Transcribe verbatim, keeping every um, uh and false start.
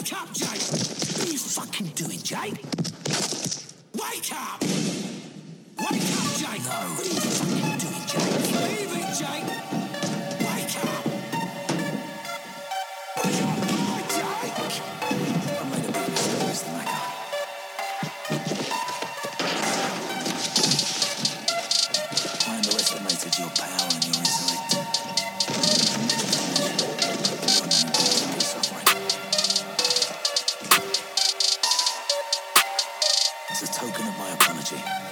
Wake up, Jake! What are you fucking doing, Jake? Wake up! Wake up, Jake! No. What are you fucking doing, Jake? Leave it, Jake! Wake up! Wake up, boy, Jake! I made a big mistake, Mister Macker. I underestimated your power and your intellect. It's a token of my apology.